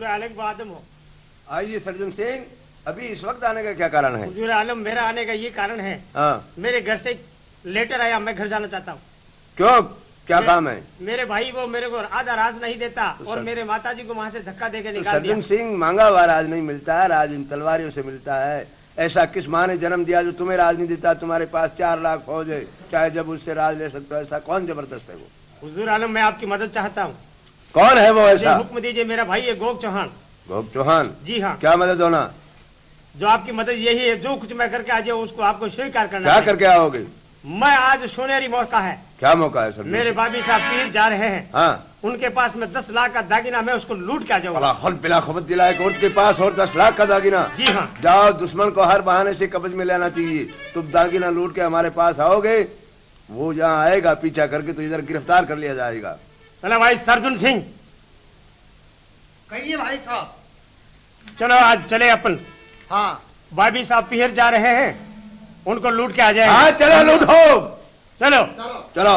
आलम को आदम हो। आइए सर्जन सिंह, अभी इस वक्त आने का क्या कारण है? हुजूर आलम, मेरा आने का ये कारण है, मेरे घर से लेटर आया, मैं घर जाना चाहता हूँ। क्यों, क्या काम है? मेरे भाई वो मेरे को आधा राज नहीं देता और मेरे माताजी को वहाँ से धक्का देके निकाल दिया। सर्जन सिंह, मांगा हुआ राज नहीं मिलता है, राज इन तलवारियों से मिलता है। ऐसा किस माँ ने जन्म दिया जो तुम्हें राज नहीं देता? तुम्हारे पास 4 लाख फौज है, चाहे जब उससे राज ले सकते हो। ऐसा कौन जबरदस्त है वो? हुजूर आलम, मैं आपकी मदद चाहता हूँ। कौन है वो ऐसा? हुक्म दीजिए। मेरा भाई है गोग चौहान। गोग चौहान? जी हाँ। क्या मदद होना? जो आपकी मदद यही है, जो कुछ मैं करके आ जाऊँ उसको आपको स्वीकार करना। क्या करके आओगे? मैं आज सुनहरी मौका है। क्या मौका है? मेरे बाबी साहब पीर जा रहे हैं। हाँ। उनके पास में 10 लाख का दागिना, मैं उसको लूट के आ जाऊंगा। बिला खबर दिला, एक औरत के पास और 10 लाख का दागिना? जी हाँ। जाओ, दुश्मन को हर बहाने से कब्ज में लेना चाहिए। तुम दागिना लूट के हमारे पास आओगे, वो जहाँ आएगा पीछा करके तो इधर गिरफ्तार कर लिया जाएगा। चलो भाई सर्जन सिंह, कहिए भाई साहब। चलो आज चले अपन। हाँ। बाबी साहब पीर जा रहे हैं, उनको लूट के आ जाएंगे। हाँ चलो, लूटो। चलो चलो।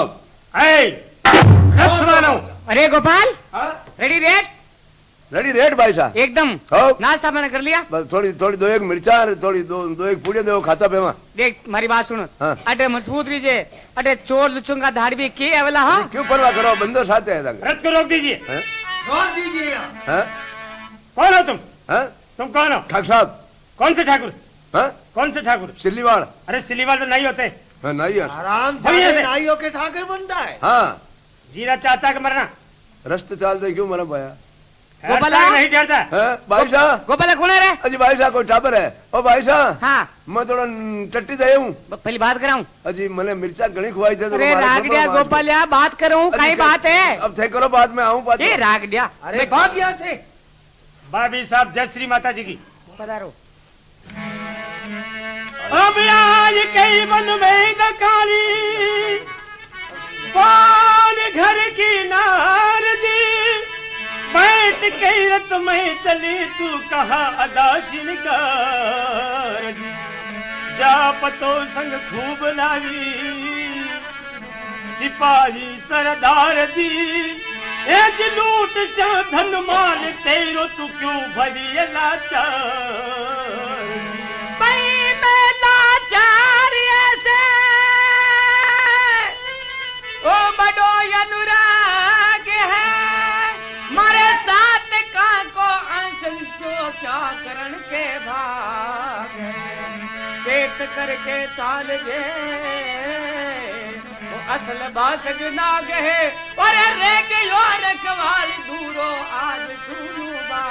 अरे Gopal, ready raid? Ready raid भाई साहब, एकदम। नाश्ता मैंने कर लिया। बस थोड़ी थोड़ी 2 एक मिर्चा, थोड़ी 2 एक पूड़ियां दो, खाता पे। देख मारी बात सुन। हाँ। अटे मजबूत रीजे, अटे चोर लुचुंगा धाड़ भी की अवला। हाँ, क्यों परवाह करो, बंदो साथ है। रथ को रोक दीजिए। रोक दीजिए। कौन हो तुम? तुम कौन हो? ठाकुर साहब। कौन से ठाकुर? कौन से ठाकुर? सिल्लीवाड़। अरे सिल्लीवाड़ तो नहीं होते। नहीं है। आराम से नाइयों के ठाकुर बनता है। हाँ। जीना चाहता है कि मरना? रस्त चालते क्यों मर पाया? गोपाला नहीं डरता भाई साहब। गोपाला कौन है रे? अजी भाई साहब कोई टापर है। ओ भाई साहब। हाँ। मैं थोड़ा टट्टी दे हूँ। पहली बात कराऊं? अजी मैंने मिर्चा घनी खुआई थे। अरे रागड़िया गोपालिया, बात करूं, कई बात है। अब थे करो, बाद में आऊँ। ए रागड़िया, अरे भाग यहाँ से। बाबी साहब, जय श्री माता जी की। पधारो। अब आज कई मन में दकाली, कौन घर की नार जी, बैठ के रत में चली तू कहा अदाशिन कार जी, जा पतो संग खूब लावी सिपाही सरदार जी, एज लूट से धन माल तेरो तू क्यों भरी लाचार? ओ बड़ो अनुराग है मारे साथ का को अंशन सो क्या करण के भाग, चेत करके चाल गए वो असल बासग ना गए, और रे के यो रखवाली दूरो आज सुनु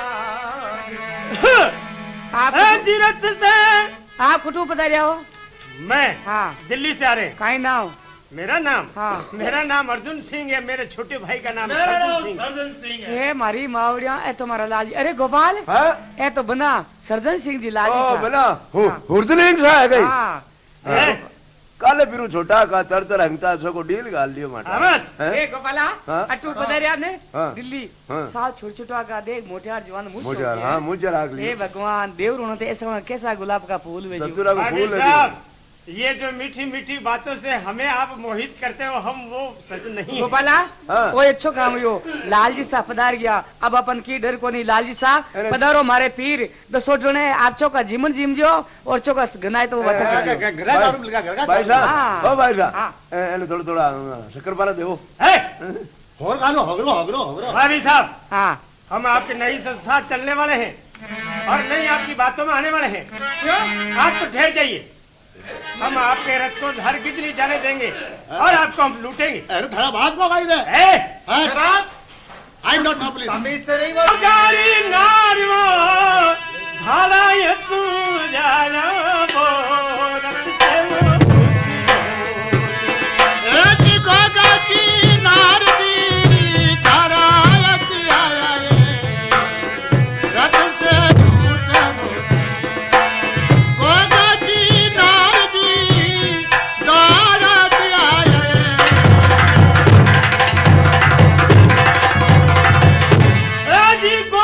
बाग। आप जिरत से आप कुटू पधारिया हो? मैं? हाँ। दिल्ली से आ रहे। काई नाम? मेरा नाम? हाँ। मेरा नाम अर्जुन सिंह है, मेरे छोटे भाई का नाम सर्जन सिंह है। ए मारी मावड़िया, ए तुम्हारा लाल। अरे गोपाल, ए तो बना सर्जन सिंह जी लाल सा। बना हुर्दलिंग सा है गई। हाँ। काले पिरू छोटा का तर हंगता सो को डील गाल लियो माटा। बस ए गोपाला, अटू पधारिया ने दिल्ली। हाँ। साल छोटा का देख मोटियार जवान मुझ मोटियार। हाँ, मुझे राख लियो। ए भगवान देव रोनो ते ऐसा कैसा गुलाब का फूल वे जो। का फूल है। ये जो मीठी मीठी बातों से हमें आप मोहित करते हो, हम वो सच नहीं। गोपाला, वो अच्छो काम यो लाल जी सा पधार गया। अब अपन की डर को नहीं, लाल जी सा पधारो मारे पीर। दसो जोने आप चो का जीवन जीम जो और चो का गनाए तो वो बता कर भाई साहब। ओ भाई साहब, एने थोड़ा थोड़ा शक्कर पारा देवो। और गानो हगरो हगरो हगरो। भाई साहब, हाँ, हम आपके नई साथ चलने वाले हैं और नहीं आपकी बातों में आने वाले हैं। क्यों? आप तो ठहर जाइए, हम आपके रथ को हर गिजनी जाने देंगे और आपको हम लूटेंगे। अरे थोड़ा बात को गाई दे। I am not no please. तमीज से नहीं बोल। गाड़ी नारियो धारा ये तू जाना बोलत से एक गोगा की नार दी धारा यत आया रथ से गोगा की नार दी धारा आया राजी को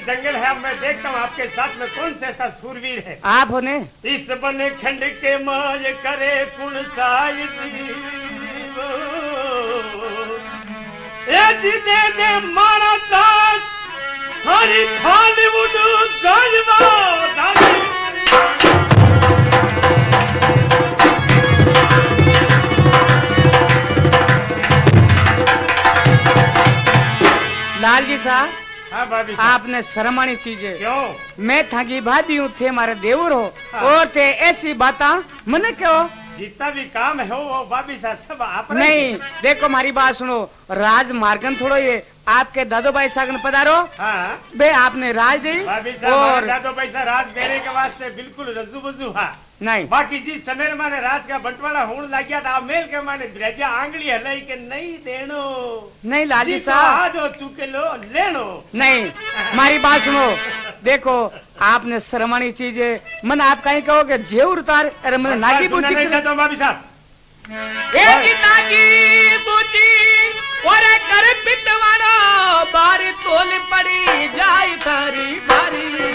जंगल है। अब मैं देखता हूँ आपके साथ में कौन सा ऐसा सूरवीर है। आप होने इस बन खंड के माय करे कुण साई जीव ए जी दे मारा दास थारी खाली उडू जायवा लाल जी साहब, हाँ भाभी साहब। आपने शर्मानी चीजें क्यों? मैं थाकी भाभी हूँ, थे मारे देवर हो। हाँ। और थे ऐसी बाता मने क्यों जितना भी काम है वो भाभी साहब सब आप नहीं। देखो हमारी बात सुनो, राज मार्गन थोड़ो ये आपके दादो भाई सागन पधारो। हाँ बे आपने राज दी भाभी साहब और दादो पैसा राज देने के वास्ते बिल्कुल रज्जू बज्जू हाँ। नहीं बाकी जी समय माने राज का बंटवारा होने लग गया था। मेल के माने ब्रजा आंगली हलाई के नहीं देनो नहीं लाली जी साहब, आज हो चुके लो लेनो नहीं हमारी बात सुनो। देखो आपने शर्मानी चीजें मन आप कहीं कहोगे जेवर उतार। अरे मैंने नागी पूछी नहीं चाहता हूँ भाभी साहब। एक नागी बूटी और कर पिटवानो बारी तोल पड़ी जाई थारी बारी।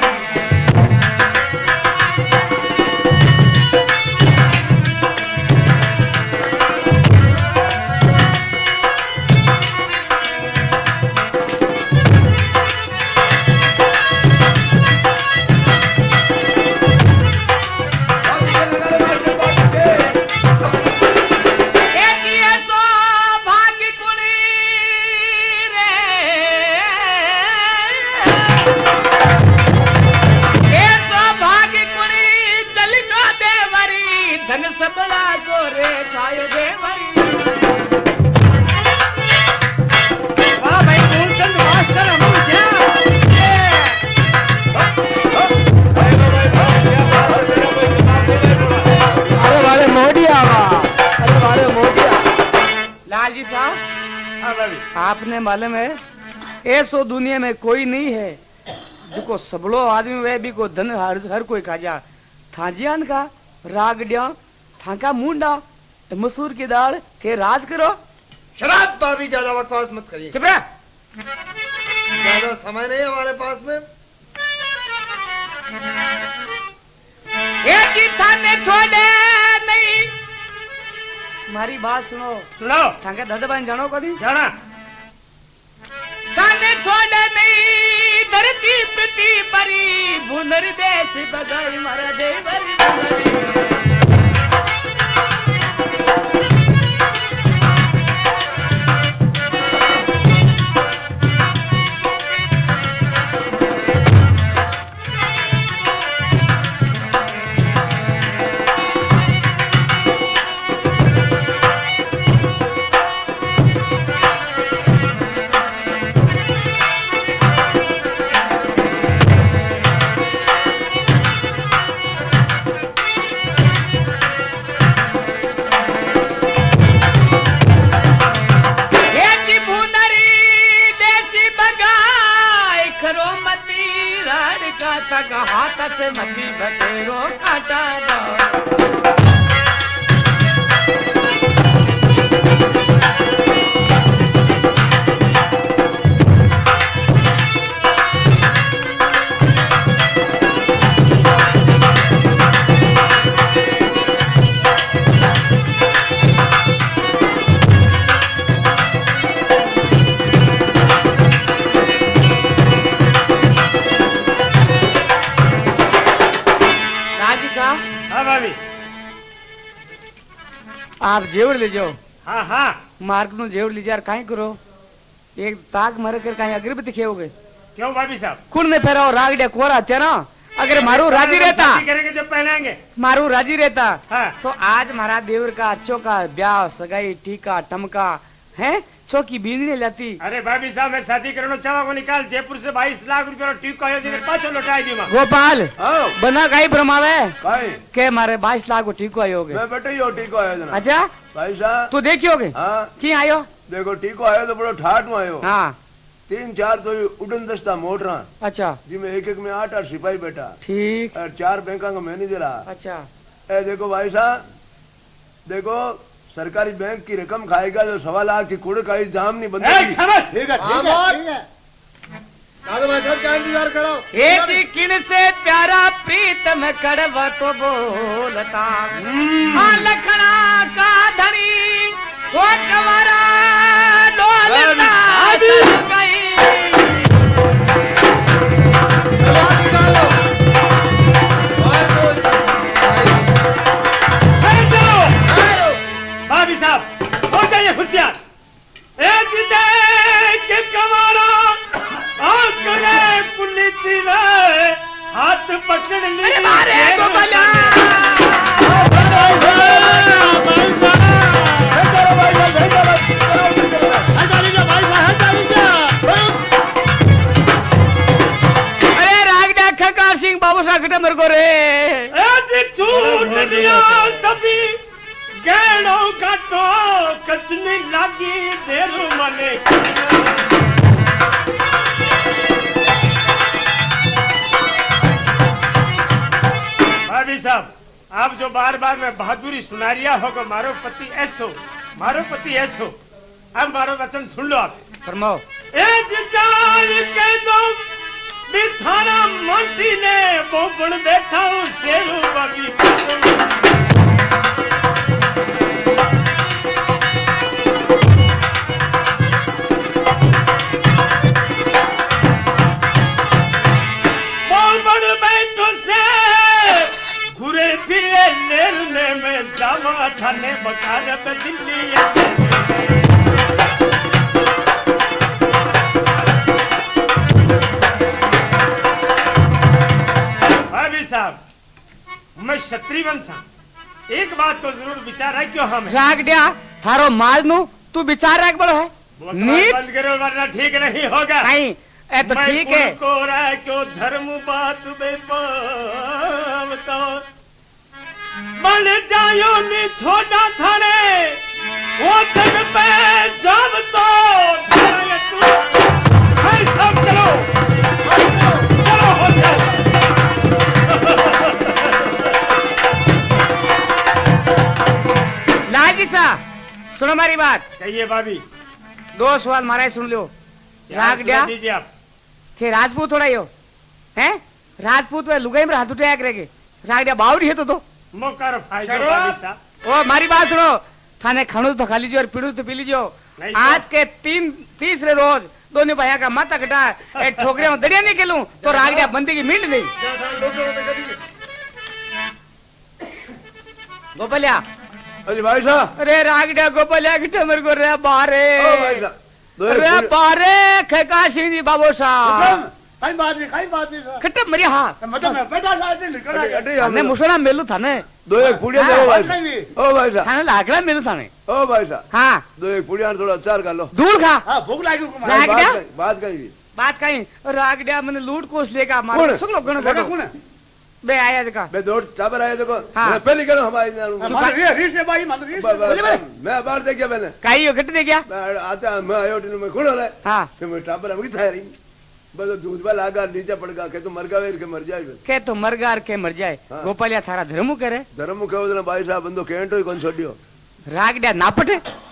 आपने मालूम है ऐसो दुनिया में कोई नहीं है जिको सबलो आदमी वे भी को धन हर कोई खाजा। थाजियान का रागड्या थाका मुंडा मसूर की दाल थे राज करो। शराब भाभी ज्यादा बकवास मत करिए। चुप रह। ज्यादा समय नहीं है हमारे पास में। एक ही थाने छोड़े नहीं। हमारी बात सुनो। सुनो थाके दादा बहन जानो कभी जाना थाने छोड़े नहीं। धरती पृथ्वी परी भुनर देश बगाई मारा देवरी। हाथ से मती बटेरो काटा आप जेवर ले जाओ। हाँ हाँ मार्ग नो जेवर ले जा काई करो एक ताक मर कर काई अगरबत्ती खेओगे क्यों भाभी साहब? कुण ने फेराओ रागड़े कोरा तेरा। अगर मारू राजी रहता करेंगे जब पहनाएंगे मारू राजी रहता हाँ। तो आज महाराज देवर का अच्छो का ब्याह सगाई टीका टमका है चौकी बींदने लाती। अरे भाभी साहब मैं शादी करना चावा को निकाल जयपुर से 22 लाख रुपया टीका पाछो लौटाई दी। गोपाल बना काई भ्रमावे काई के मारे 22 लाख को टीको आयो मैं बेटे यो टीको आयो जना। अच्छा भाई साहब तू देखियोगे हाँ की आयो? देखो टीको आयो तो बड़ो ठाठ में आयो। हाँ 3-4 तो उड़न दस्ता मोटरा अच्छा जिसमें एक में 8 सिपाही बैठा ठीक और 4 बैंका का मैनेजर आ। अच्छा ए देखो भाई साहब देखो सरकारी बैंक की रकम खाएगा जो 1.25 लाख की कुड़ का जाम नहीं बनता। ठीक है ठीक है ठीक है। दादू भाई साहब क्या इंतजार करो? एक किन से प्यारा प्रीतम कड़वा तो बोलता हाँ लखना का धनी वो कवारा डोलता गई। भाभी साहब हो जाइए होशियार। के कमारा आंकड़े पुलिस ने हाथ पकड़ ली। अरे रागड़ा खकार सिंह बाबू साहब मेरे को रे छूट दिया सभी गैलों का तो कचनी लागी शेरू मने। भाभी साहब आप जो बार बार में बहादुरी सुना रिया होगा मारो पति ऐसो मारो पति ऐसो। अब मारो वचन सुन लो आप। फरमाओ। के दो बिथाना मंटी ने बोपड़ बैठा हूँ शेरू बगी। में जावा थाने बकार पे दिल्ली। भाभी साहब मैं क्षत्रिय वंशा एक बात को जरूर विचार है क्यों हम राग दिया थारो माल नु तू विचार रख बड़ो है नीच बंद करो वरना ठीक नहीं होगा। नहीं ए तो ठीक है को रहा क्यों धर्म बात बेपाव तो बन जायो नी छोटा थाने वो तक पे जब तो भाई सब चलो चलो हो जाओ। लाजी सा सुनो हमारी बात। कहिए भाभी। दो सवाल मारा सुन लो। राग दिया दीजिए आप। थे राजपूत थोड़ा यो हैं राजपूत में लुगाई में हाथ उठाया करेंगे। राग दिया बावड़ी है तो मोकार फायदा भाभी साहब। ओ मारी बात सुनो थाने खाणो तो खा लीजिए और पीड़ू तो पी लीजिए। आज के तीसरे रोज दोनों भैया का माथा कटा एक ठोकरे में दरिया नहीं खेलूं तो राग दिया बंदी की मीट नहीं। गोपालिया अरे भाई साहब। अरे राग दिया गोपालिया किटे मेरे को रे बारे रे बारे खका सिंह जी बाबू साहब कई बात नहीं किटे मरी हां मतलब मैं बेटा लाते निकल हमने मुसोना मेलू थाने दो एक पुड़िया दो भाई साहब। ओ भाई साहब थाने लागला मेलू थाने। ओ भाई साहब हां दो एक पुड़िया थोड़ा अचार खा लो। दूर खा हां भूख लागी को राग दिया बात कहीं राग दिया मैंने लूट कोस लेगा मार सब लोग गण कौन है बे आया जका मैं दो टाबर आया देखो हाँ। पहले करो हमारे रीस ने भाई मान रीस मैं बाहर देख गया मैंने काई घट दे गया आता मैं आयो में खुल रहा है हां तो मैं टाबर हम की था रही बस दूध बा लागा नीचे पड़ गया के तो मर गया के मर जाए के तो मरगार के मर जाए। हाँ। गोपालिया थारा धर्म करे धर्म कहो भाई साहब बंदो केंटो कौन छोड़ियो रागड्या नापट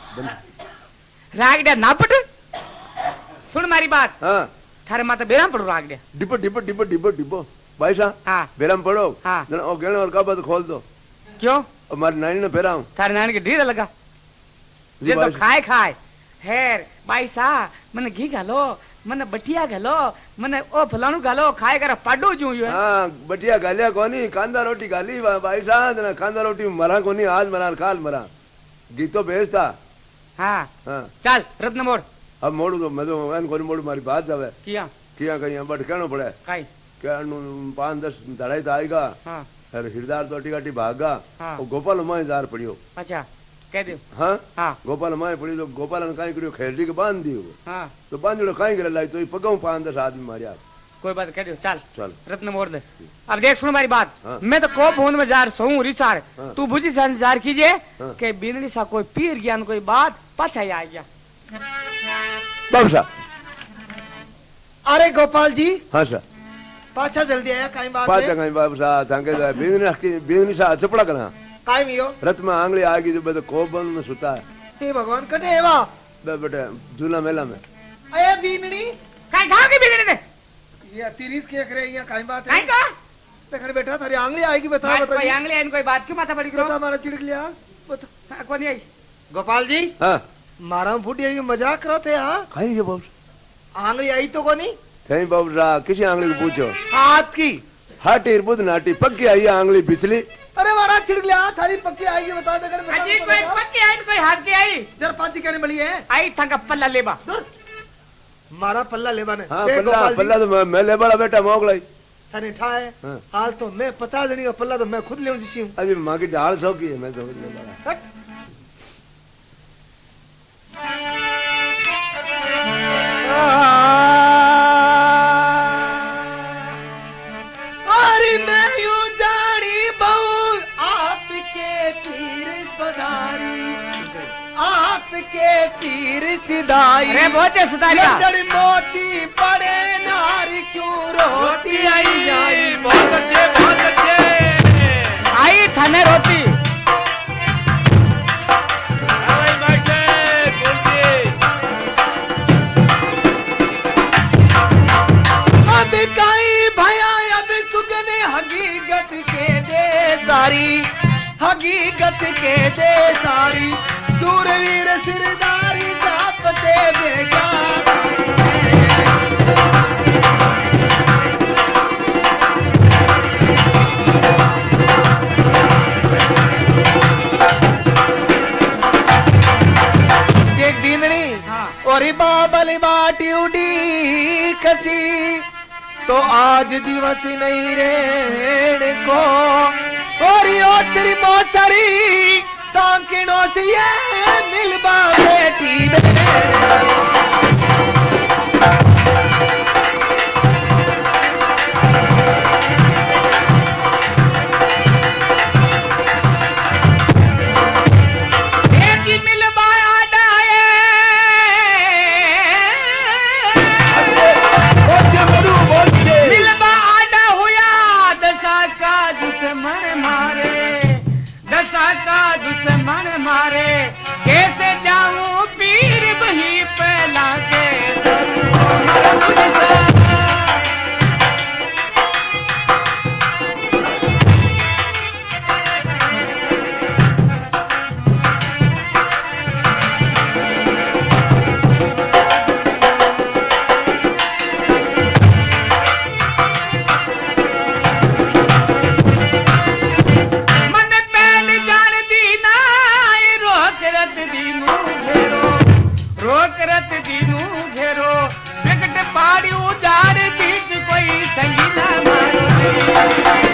रागड्या नापट सुन मारी बात। हां थारे माता बेराम पड़ो रागड्या depot depot depot depot depot भाई साहब हां बेराम पड़ो हां ओ गेण और का बद खोल दो क्यों हमारी नानी ने फेराऊं थारे नानी के ढीर लगा जे तो खाए खाए हेर भाई साहब मने घी घालो मने बटिया घालो मने ओ फलाणु घालो खाए कर पाडो जू यो हां बटिया गालिया कोनी कांदा रोटी गाली भाई साहब ना कांदा रोटी मरा कोनी आज मरा काल मरा गीतो भेजता। हां हां चल रत्न मोड़ अब मोड़ू तो मैं तो एन कोनी मोड़ू मारी बात जावे किया कहीं बट कहनो पड़े काई क्या 5-10 धड़ाई तो आएगा। हां फिर हिरदार तो टिकाटी भागा हाँ। और गोपाल माए जार पड़ियो। अच्छा कह दे हां हां गोपाल माए पड़ी तो गोपाल ने काई करियो खेलडी के बांध दियो। हां तो बांधड़ो काई करे लाई तो पगाऊ 5-10 आदमी मारिया। कोई बात कह दो चल चल रत्न मोड़ दे। अब देख सुन हमारी बात। हाँ। मैं तो को फोन में जार सोऊं रिसार हाँ। तू बुझी संजार कीजिए हाँ। के बिनड़ी सा कोई पीर ज्ञान कोई बात पाछा ही आ गया। बाबू साहब। अरे गोपाल जी हां सर पाछा जल्दी आया काई बात पाचा है काई बाबू साहब तांके बिजनी सा चपड़ा करना काई मियो रत में आंगली आगी तो कोबन में सुता है। हे भगवान कटे एवा बेटे झूला मेला में अये बीनड़ी काय घाव के बिनड़ी ने ये 30 के करे यहाँ काई बात काई है का तेरे बेटा थारी आंगली आएगी बता बात बता कोई आंगले इन कोई बात क्यों माथा पड़ी करो बता मारा चिड़क लिया बता कोनी आई गोपाल जी हाँ मारा फूटी ये मजाक करते हैं हाँ खाई ये बाबू आंगली आई तो कोनी कहीं बाबू रा किसी आंगली को पूछो हाथ की हाटी बुध नाटी पक्की आई आंगली पिछली अरे मारा चिड़क लिया थारी पक्की आएगी बता दे कर अजी कोई पक्की आई कोई हाथ की आई जरा पाची कहने बड़ी है आई था का पल्ला लेबा दूर मारा पल्ला लेबा ने हाँ देख पल्ला गोपाल जी, पल्ला तो मैं ले बड़ा बेटा मोगलाई थाने ठाए हाँ। हाल तो मैं 50 जनी का पल्ला तो मैं खुद ले जिसी हूँ अभी माँ की डाल सौ की है मैं तो ले बड़ा हट। अरे मैं यूं जानी बहु आपके पीर पधारी आपके पीर सिधाई अरे बहुत है सुधारिया नजर मोती पड़े नारी क्यों रोती आई बहुत अच्छे आई थाने रोती भाई बैठे बोलिए अब काई भया अब सुगने हकीकत के दे सारी हकीकत के दे सारी सूरवीर सिरदारी जापते बेगा एक बींदनी हाँ और बाबल बाटी उड़ी कसी तो आज दिवस नहीं रे को और यो श्री मोसरी टांकिनो से ये मिलबा बेटी एक ही मिलबा आडाए मिलबा आडा हुआ दशा का दुश्मन मारे दशा का दुश्मन मारे कैसे जाऊं पीर बही पहला के मन पहल जान दीना रोक रत दीनू घेरो रोक रत दीनू घेरो विकट पाड़ी उजार बीच कोई संगी ना मारो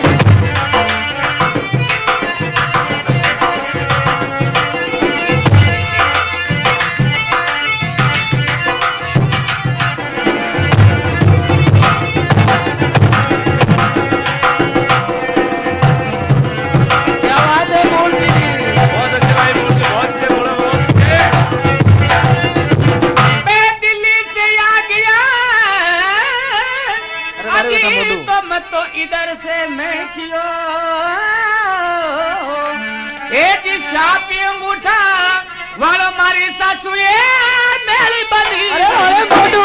क्या बात है बोल दीजिए बहुत अच्छे भाई बहुत अच्छे बोलो बहुत मैं दिल्ली से आ गया अरे बेटा अभी मोटू। तो मैं तो इधर से मैं कियो एक शापी अंगूठा वालो मारी सासू ये मेरी बनी अरे अरे मोटू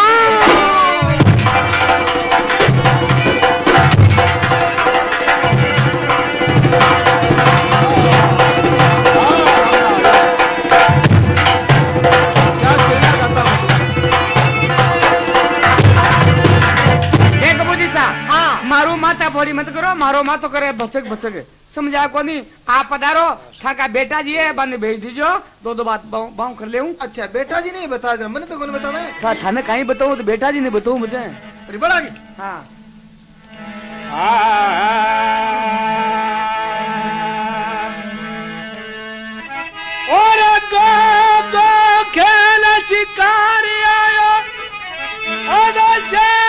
देख बुझी सा हाँ मारू माता बोली मत करो मारो मातो करे भचक भचक समझा को नहीं आप पधारो थाका बेटा जी है बन भेज दीजो दो दो बात बाऊ कर ले अच्छा बेटा जी नहीं बता दे मैंने तो कौन बता मैं था थाने कहीं बताऊं तो बेटा जी ने बताऊं मुझे अरे बड़ा की हाँ और गो खेल शिकारी आयो अवश्य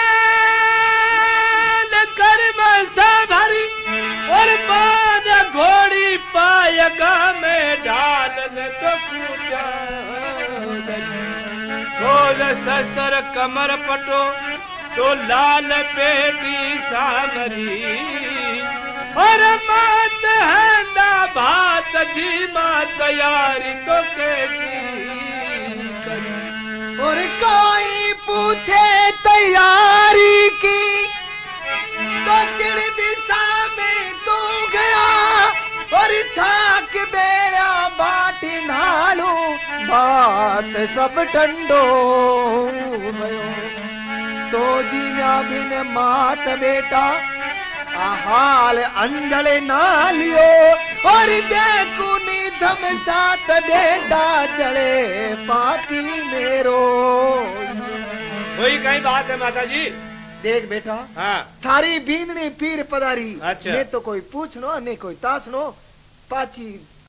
कर्म सा भरी और बाद घोड़ी पायगा में डाल तो पूजा खोल शस्त्र कमर पटो तो लाल पेटी सामरी और मात है ना बात जी माँ तैयारी तो कैसी करी और कोई पूछे तैयारी की बात सब ठंडो भयो तो जीव्या बिन मात बेटा हाल अंजले ना लियो और देखू निधम साथ बेटा चले पापी मेरो। वही कई बात है माता जी। देख बेटा, हाँ थारी बींदनी पीर पधारी। अच्छा। ने तो कोई पूछनो ने कोई तासनो पाची